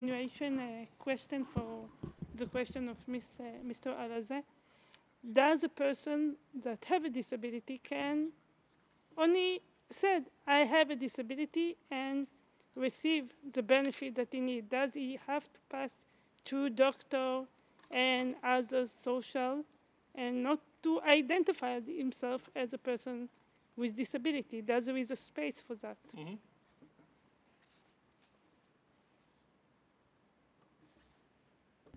continuation question for the question of Mr. Alaze. Does a person that have a disability can only said, I have a disability and receive the benefit that he needs? Does he have to pass through doctor and other social and not to identify himself as a person with disability? Does there is a space for that?